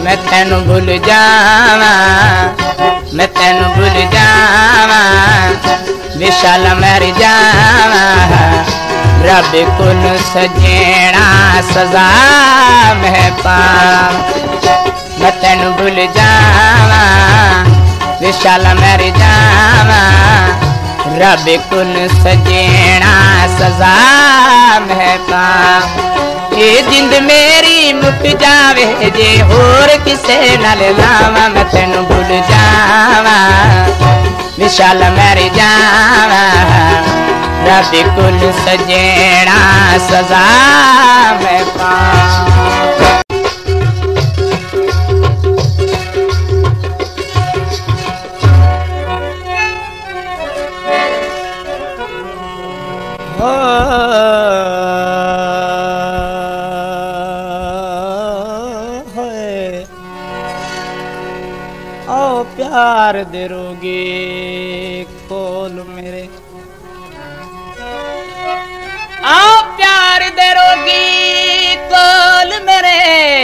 मैं तेनू भूल जावा, मैं तेनू भूल जावा, विशाल मर जावा, रब कुल सजेना सजा मैं पावा। मैं तेनू भूल जावा, विशाल मर जावा, रब कुल सजेना सजा मैं पावा। ये जिंद मेरी मुक जावे जे होर किसे नाल लावा, मैं तेनू भूल जावा, विशाल मर जावा, रब कुल सजेना सजा मैं पावा। ओ प्यार दे रोगी खोल मेरे, आओ प्यार दे रोगी खोल मेरे,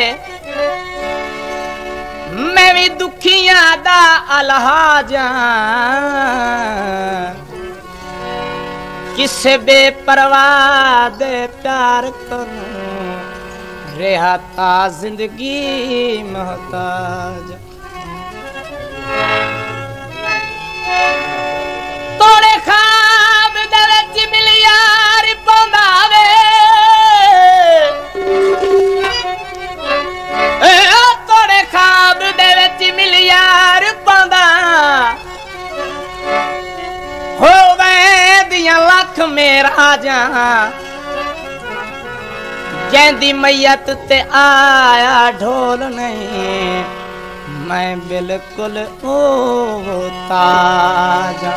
मैं भी दुखियां दा अलहाजा, किसे बेपरवाह दे प्यार करूं, रेहाता जिंदगी मोहताज। तोड़े खाब दे विच मिलियार पांदा वे, तोड़े खाब दे विच मिलियार पांदा, होवे दियां लख मेरा जा, कहंदी मैयत ते आया ढोल नहीं, मैं बिल्कुल ओ ताजा।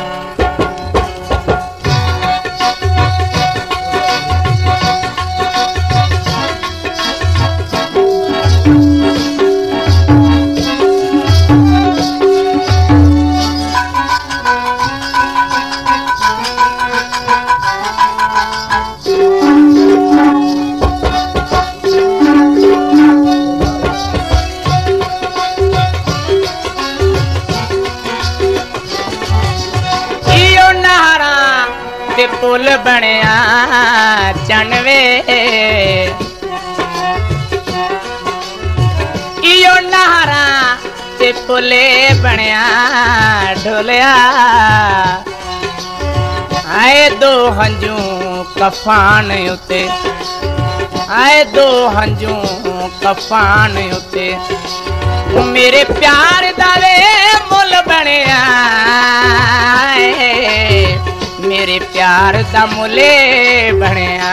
पुल बनया चनवे, इयो नहरा ते पुले बनया ढोलिया, आए दो हंजू कफान उते, आए दो हंजू कफान उते, मेरे प्यार दा वे मुल बनया, मेरे प्यार दा मुले बनया।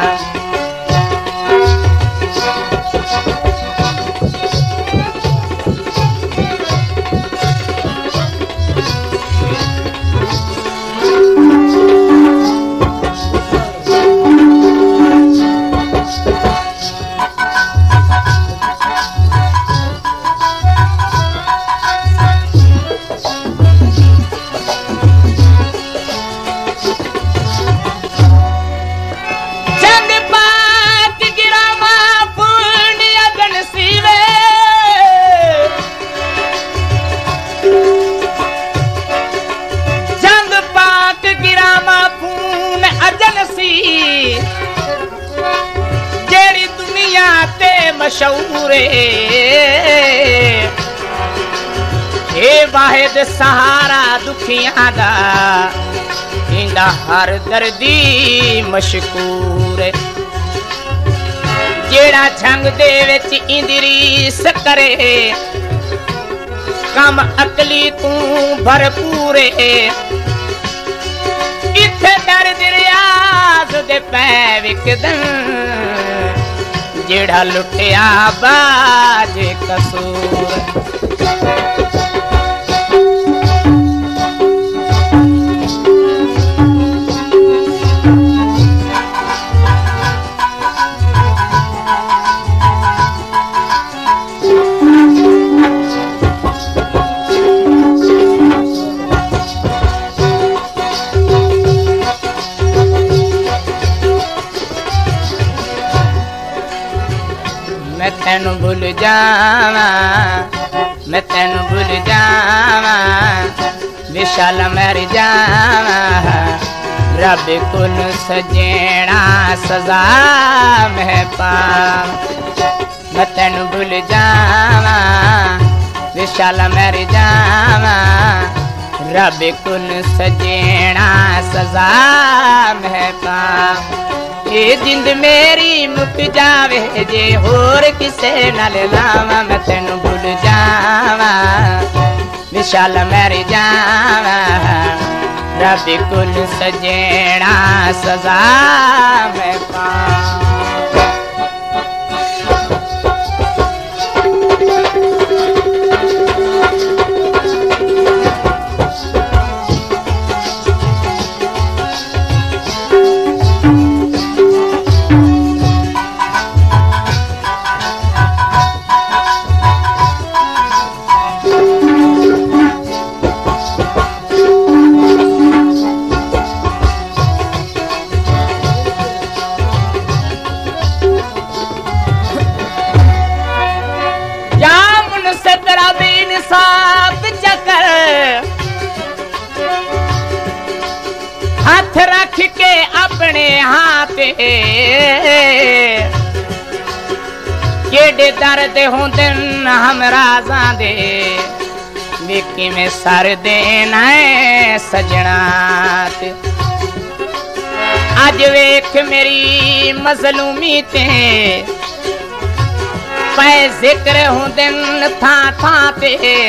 जेड़ी दुनिया ते मशहूर हे वाहिद सहारा दुखियां दा, इंदा हर दर्दी मशकूर, जेड़ा झंग दे विच इंदरीस करे, कम अकली तू भरपूर, इत्थे दर्द रियाज दे पै विकदन, जेड़ा लुटिया बाज कसूर। मैं तेनू भूल जावा मैं तेनू भूल जावा विशाल मर जावा रब कुल सजेना सजा मैं पावा मैं तेनू भूल जावा विशाल मर जावा रब कुल सजेना सजा मैं पावा ये जिंद मेरी मुक जावे जे होर किसे नाल लावा मैं तेनू भूल जावा विशाल मर जावा रब कुल सजेना सजा मैं पावा साथ चकर हाथ रख के अपने हाथ केड़े दर्द होंदे हमराज़ां दे वेखी में सर देना है सजना ते अज वेख मेरी मजलूमी ते पै जिक्र होंदे था था ते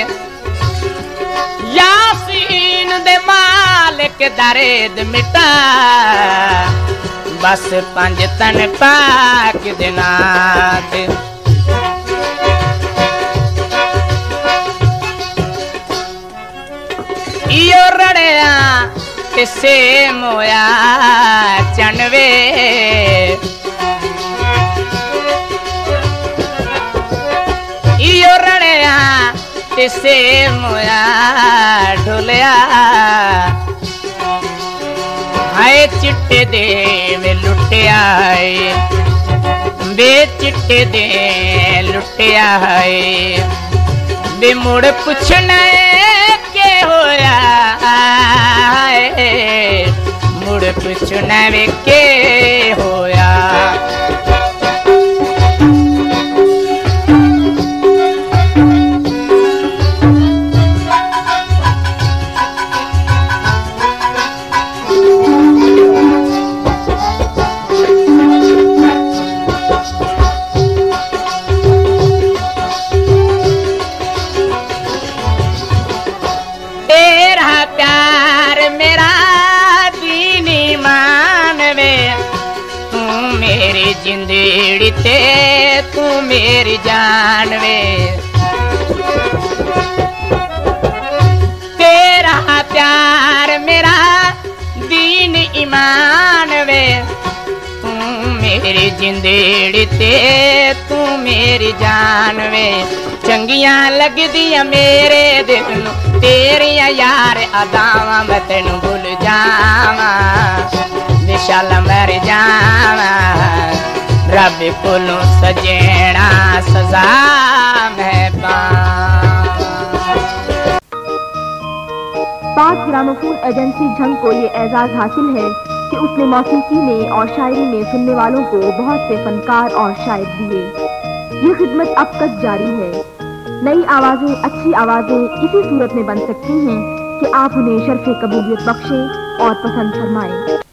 यासीन दे मालिक दर्द मिटा बस पंज तन पाक दे नात इयो रड़िया किसे मोया चनवे इयो रड़िया तिसे मोया ढोलिया हाय चिट्टे दे में लुटिया बे चिट्टे दे लुटिया बे मुड़ पुछना के होया मुड़ पुछना वे के होया जिंदड़ी ते तू मेरी जान वे तेरा प्यार मेरा दीन ईमान वे तू मेरी जिंदड़ी ते तू मेरी जान वे चंगियां लगदियां मेरे दिल नू तेरियां यार अदावां मैं तेनू भूल जावां विशाल मर जावा रब कोलों सजेना सजा मैं पाक ग्रामोफोन एजेंसी झंग को ये एजाज हासिल है कि उसने मौसीकी में और शायरी में सुनने वालों को बहुत से फनकार और शायर दिए। ये खिदमत अब तक जारी है। नई आवाजें, अच्छी आवाजें इसी सूरत में बन सकती हैं कि आप उन्हें शर्फ़े कबूलियत बख्शें और पसंद फरमाएं।